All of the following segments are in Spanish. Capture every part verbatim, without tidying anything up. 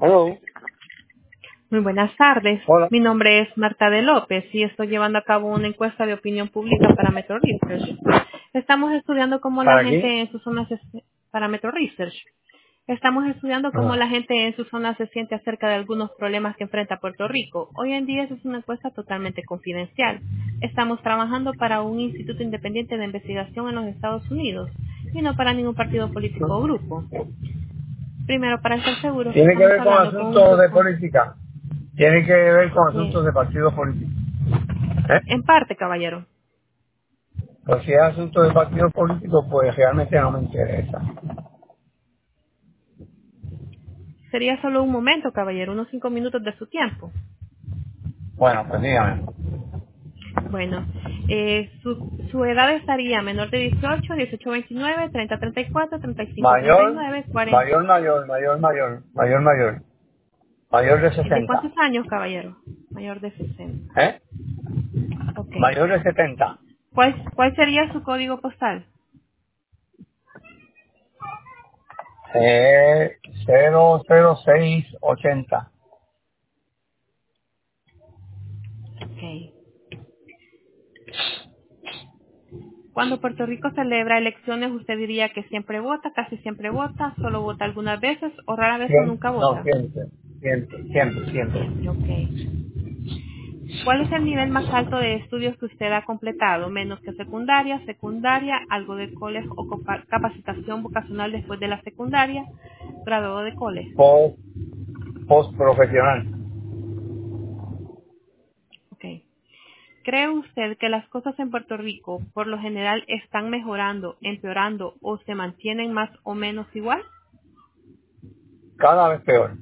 Hello. Muy buenas tardes. Hola. Mi nombre es Marta de López y estoy llevando a cabo una encuesta de opinión pública para Metro Research. Estamos estudiando cómo la ¿Para gente aquí? en sus zonas se- para Metro Research. Estamos estudiando cómo Ajá. la gente en sus zonas se siente acerca de algunos problemas que enfrenta Puerto Rico. Hoy en día esa es una encuesta totalmente confidencial. Estamos trabajando para un instituto independiente de investigación en los Estados Unidos y no para ningún partido político o grupo. Primero, para estar seguros que Tiene que estamos ver con hablando con un asuntos de grupo. política. Tiene que ver con asuntos eh, de partidos políticos. ¿Eh? en parte, caballero. Pues si es asunto de partidos políticos, pues realmente no me interesa. Sería solo un momento, caballero, unos cinco minutos de su tiempo. Bueno, pues dígame. Bueno, eh, su, su edad estaría menor de dieciocho, dieciocho a veintinueve, treinta a treinta y cuatro, treinta y cinco a treinta y Mayor, nueve, cuarenta. mayor, mayor, mayor, mayor, mayor, mayor. Mayor de ¿De sesenta. cuántos años, caballero? Mayor de sesenta. ¿Eh? Ok. Mayor de setenta. ¿Cuál, cuál sería su código postal? Eh, cero cero seis ochenta. Ok. Cuando Puerto Rico celebra elecciones, ¿usted diría que siempre vota, casi siempre vota, solo vota algunas veces o rara vez o Siempre, nunca no, vota? siempre, siempre, siempre, siempre. Siempre, ok. ¿Cuál es el nivel más alto de estudios que usted ha completado? Menos que secundaria, secundaria, algo de colegio o copa- capacitación vocacional después de la secundaria, graduado de colegio. Post, post profesional. Okay. ¿Cree usted que las cosas en Puerto Rico por lo general están mejorando, empeorando o se mantienen más o menos igual? Cada vez peor.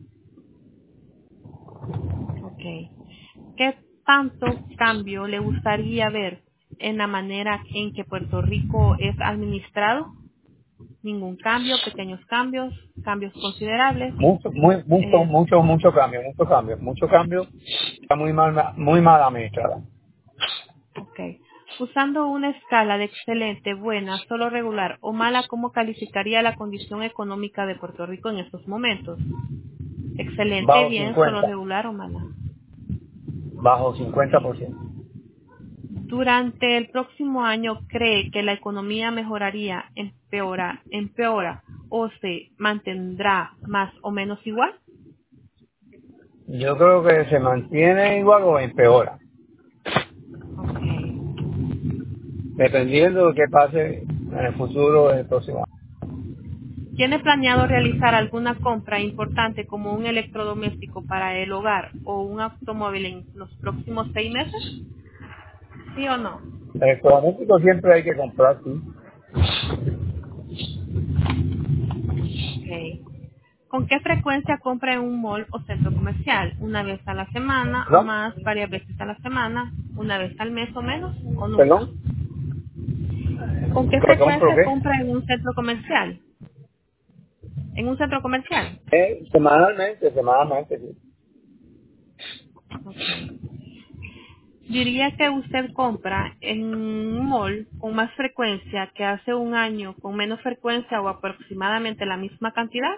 Okay. ¿Qué tanto cambio le gustaría ver en la manera en que Puerto Rico es administrado? Ningún cambio, pequeños cambios, cambios considerables. Mucho, muy, mucho, Eh, mucho, mucho cambio, mucho cambio, mucho cambio. Está muy mal, muy mal administrada. ok. Usando una escala de excelente, buena, solo regular o mala, ¿cómo calificaría la condición económica de Puerto Rico en estos momentos? Excelente, Bajo bien, solo cincuenta, regular o mala. bajo cincuenta por Ok. ciento. Durante el próximo año, ¿cree que la economía mejoraría, empeora, empeora o se mantendrá más o menos igual? Yo creo que se mantiene igual o empeora, Ok. dependiendo de qué pase en el futuro del próximo año. ¿Tiene planeado realizar alguna compra importante como un electrodoméstico para el hogar o un automóvil en los próximos seis meses? ¿Sí o no? Electrodoméstico siempre hay que comprar, sí. Okay. ¿Con qué frecuencia compra en un mall o centro comercial? ¿Una vez a la semana, ¿No? más, varias veces a la semana, una vez al mes o menos, o nunca? ¿Perdón? ¿Con qué ¿Que compro frecuencia qué? compra en un centro comercial? ¿En un centro comercial? Eh, semanalmente, semanalmente, sí. Okay. Diría que usted compra en un mall con más frecuencia que hace un año, con menos frecuencia o aproximadamente la misma cantidad.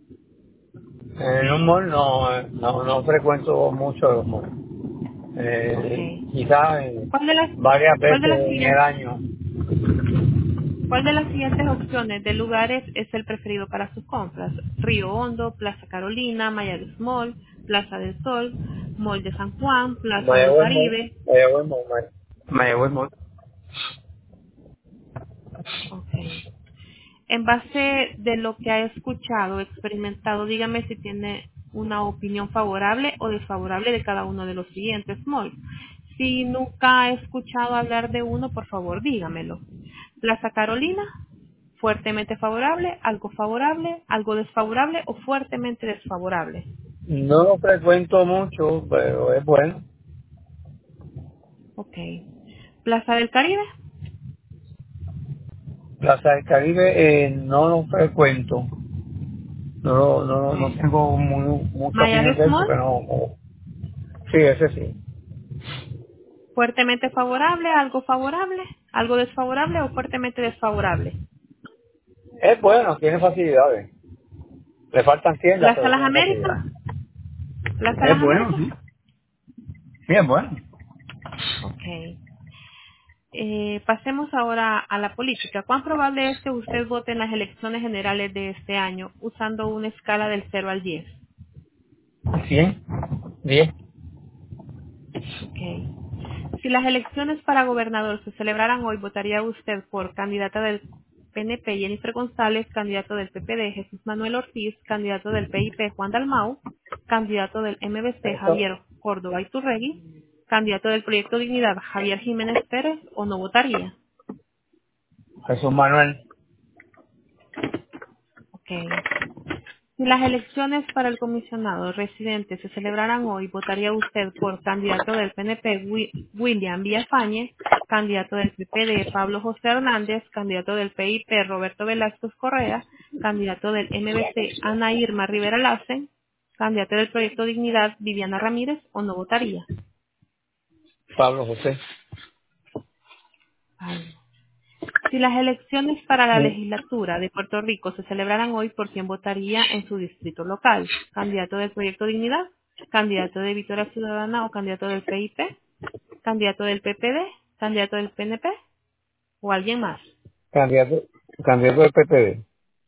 En un mall no, no, no frecuento mucho los malls. Eh, Okay. quizás eh, ¿Cuál de las varias cuál de veces las en el siguientes año. cuál de las siguientes opciones de lugares es el preferido para sus compras? Río Hondo, Plaza Carolina, Mayagüez Mall, Plaza del Sol, Mall de San Juan, Plaza del Mayagüez Mall, Caribe. Mayagüez Mall, May- Mayagüez Mall. Okay. En base de lo que ha escuchado, experimentado, dígame si tiene una opinión favorable o desfavorable de cada uno de los siguientes malls. Si nunca ha escuchado hablar de uno, por favor, dígamelo. Plaza Carolina, fuertemente favorable, algo favorable, algo desfavorable o fuertemente desfavorable. No lo frecuento mucho, pero es bueno. Ok. Plaza del Caribe, Plaza del Caribe eh, no lo frecuento. No, lo- no, no tengo muy, mucha opinión Mayagüez de él Mall, porque no. no- Sí, ese sí. fuertemente favorable, algo favorable, algo desfavorable o fuertemente desfavorable. Es bueno, tiene facilidades. Le faltan tiendas, Plaza pero Las tiene Américas, facilidades. ¿Plaza Es Las bueno, Américas? sí. Sí, es bueno. Ok. Eh, pasemos ahora a la política. ¿Cuán probable es que usted vote en las elecciones generales de este año usando una escala del cero al diez? cien, diez. Ok. Si las elecciones para gobernador se celebraran hoy, ¿votaría usted por candidata del P N P Jennifer González, candidato del P P D Jesús Manuel Ortiz, candidato del P I P Juan Dalmau, candidato del M B C Eso, Javier Córdoba Iturregui, candidato del Proyecto Dignidad Javier Jiménez Pérez o no votaría? Jesús Manuel. Ok. Si las elecciones para el comisionado residente se celebraran hoy, ¿votaría usted por candidato del P N P Wi- William Villafañe, candidato del P P D Pablo José Hernández, candidato del P I P Roberto Velázquez Correa, candidato del M B C Ana Irma Rivera Lacen, candidato del Proyecto Dignidad Viviana Ramírez o no votaría? Pablo José. Ay. Si las elecciones para la Eh, legislatura de Puerto Rico se celebraran hoy, ¿por quién votaría en su distrito local? ¿Candidato del Proyecto Dignidad? ¿Candidato de Victoria Ciudadana o candidato del P I P? ¿Candidato del P P D? ¿Candidato del P N P? ¿O alguien más? candidato, candidato del P P D.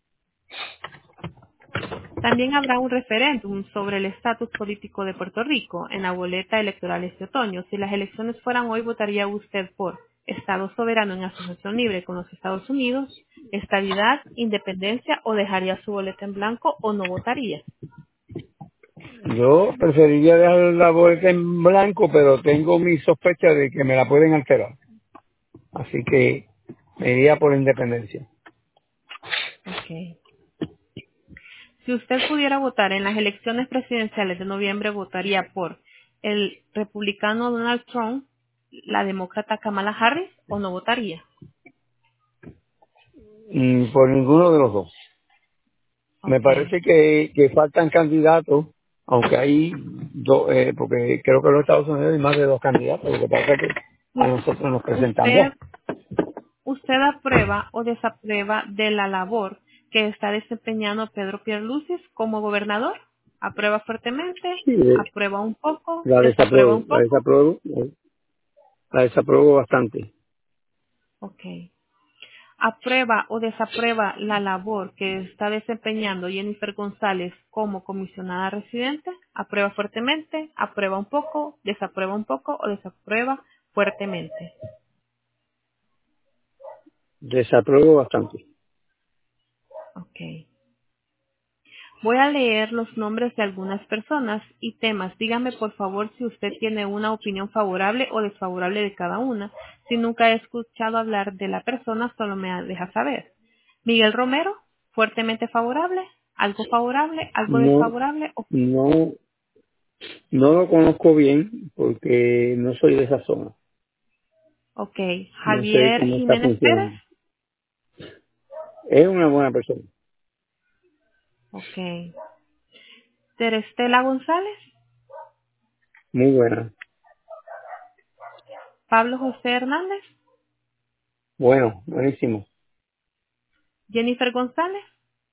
También habrá un referéndum sobre el estatus político de Puerto Rico en la boleta electoral este otoño. Si las elecciones fueran hoy, ¿votaría usted por Estado soberano en asociación libre con los Estados Unidos, estabilidad, independencia o dejaría su boleta en blanco o no votaría? Yo preferiría dejar la boleta en blanco, pero tengo mi sospecha de que me la pueden alterar. Así que me iría por la independencia. Ok. Si usted pudiera votar en las elecciones presidenciales de noviembre, ¿votaría por el republicano Donald Trump, la demócrata Kamala Harris o no votaría? Mm, por ninguno de los dos. Me Ok. parece que, que faltan candidatos, aunque hay dos, eh, porque creo que en los Estados Unidos hay más de dos candidatos, lo que pasa es que a U- nosotros nos presentan dos. ¿Usted, usted aprueba o desaprueba de la labor que está desempeñando Pedro Pierlucis como gobernador? ¿Aprueba fuertemente? Sí, eh, ¿Aprueba un poco? la ¿Desaprueba desapruebo, un la poco? desapruebo, eh, la desapruebo bastante. Ok. ¿Aprueba o desaprueba la labor que está desempeñando Jennifer González como comisionada residente? ¿Aprueba fuertemente? ¿Aprueba un poco? ¿Desaprueba un poco? ¿O desaprueba fuertemente? Desapruebo bastante. Ok. Voy a leer los nombres de algunas personas y temas. Dígame por favor si usted tiene una opinión favorable o desfavorable de cada una. Si nunca he escuchado hablar de la persona, solo me deja saber. Miguel Romero, fuertemente favorable, algo favorable, algo No, desfavorable. O- no, no lo conozco bien porque no soy de esa zona. ok, No sé Javier cómo está Jiménez Pérez. funcionando. Es una buena persona, Ok. Terestela González, muy buena. Pablo José Hernández, Bueno, buenísimo. Jennifer González,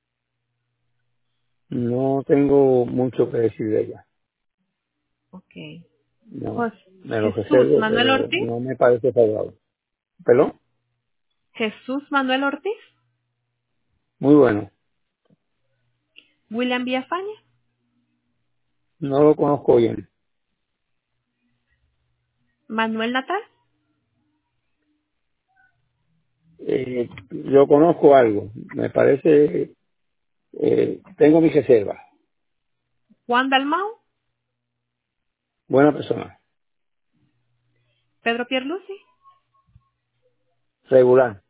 No tengo mucho que decir de ella. ok. No, Jos- me lo Jesús reservo, Manuel pero Ortiz. no me parece favorable. ¿Perdón? Jesús Manuel Ortiz, Muy bueno. William Villafañe, No lo conozco bien. Manuel Natal, Eh, yo conozco algo. Me parece, eh, tengo mis reservas. Juan Dalmau, Buena persona. Pedro Pierluisi, Regular.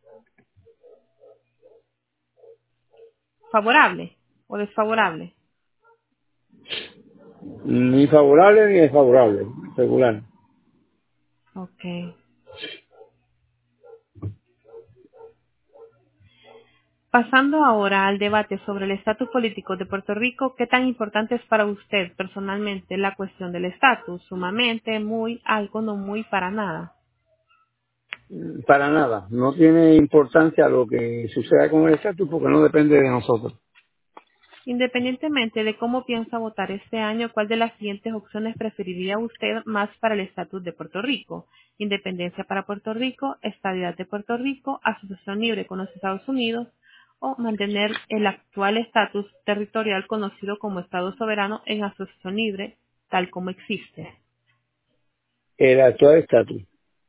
favorable o desfavorable. Ni favorable ni desfavorable. Regular. Ok. Pasando ahora al debate sobre el estatus político de Puerto Rico, ¿qué tan importante es para usted personalmente la cuestión del estatus? Sumamente, muy, algo, no muy, para nada. Para nada. No tiene importancia lo que suceda con el estatus porque no depende de nosotros. Independientemente de cómo piensa votar este año, ¿cuál de las siguientes opciones preferiría usted más para el estatus de Puerto Rico? Independencia para Puerto Rico, estadidad de Puerto Rico, asociación libre con los Estados Unidos o mantener el actual estatus territorial conocido como Estado soberano en asociación libre, tal como existe. El actual estatus.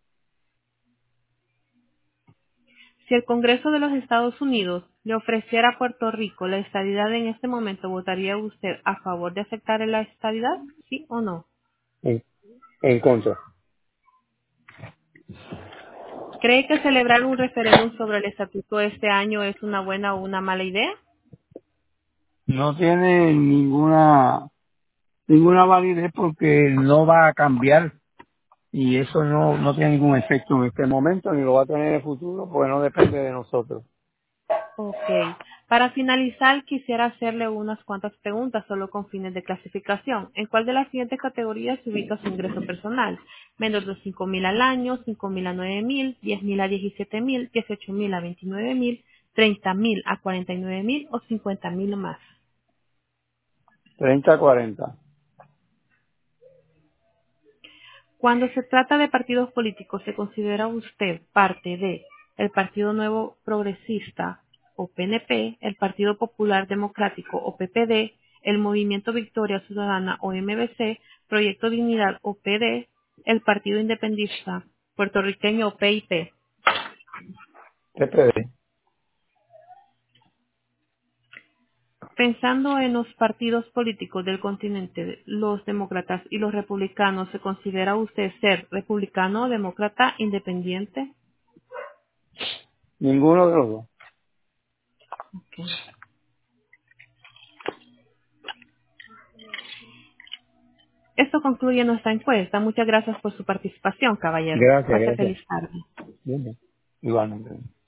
Si el Congreso de los Estados Unidos le ofreciera a Puerto Rico la estadidad en este momento, ¿votaría usted a favor de aceptar la estadidad? ¿Sí o no? En, en contra. ¿Cree que celebrar un referéndum sobre el estatuto este año es una buena o una mala idea? No tiene ninguna ninguna validez porque no va a cambiar y eso no, no tiene ningún efecto en este momento ni lo va a tener en el futuro porque no depende de nosotros. Ok. Para finalizar, quisiera hacerle unas cuantas preguntas solo con fines de clasificación. ¿En cuál de las siguientes categorías se ubica su ingreso personal? Menos de cinco mil al año, cinco mil a nueve mil, diez mil a diecisiete mil, dieciocho mil a veintinueve mil, treinta mil a cuarenta y nueve mil o cincuenta mil o más. treinta a cuarenta. Cuando se trata de partidos políticos, ¿se considera usted parte de el Partido Nuevo Progresista o P N P, el Partido Popular Democrático o P P D, el Movimiento Victoria Ciudadana o M V C, Proyecto Dignidad o P D, el Partido Independentista Puertorriqueño o P I P? P P D. Pensando en los partidos políticos del continente, los demócratas y los republicanos, ¿se considera usted ser republicano, demócrata, independiente? Ninguno de los dos. Ok. Esto concluye nuestra encuesta. Muchas gracias por su participación, caballero. Gracias, Pase gracias. feliz tarde. Bien, bien. Igualmente.